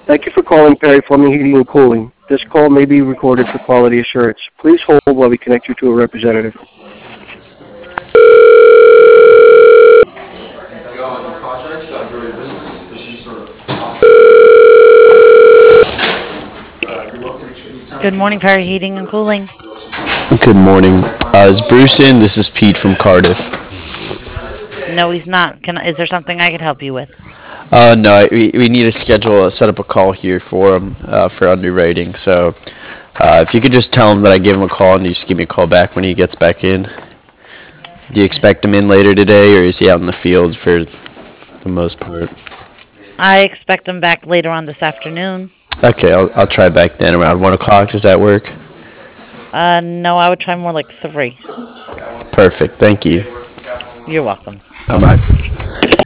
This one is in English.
Thank you for calling Perry Plumbing, Heating, and Cooling. This call may be recorded for quality assurance. Please hold while we connect you to a representative. Good morning, Perry Heating and Cooling. Good morning. Is Bruce in? This is Pete from Cardiff. No, he's not. Is there something I could help you with? No, we need to set up a call here for him for underwriting. So if you could just tell him that I gave him a call and you just give me a call back when he gets back in. Do you expect him in later today, or is he out in the field for the most part? I expect him back later on this afternoon. Okay, I'll try back then around 1 o'clock. Does that work? No, I would try more like 3. Perfect. Thank you. You're welcome. Bye bye.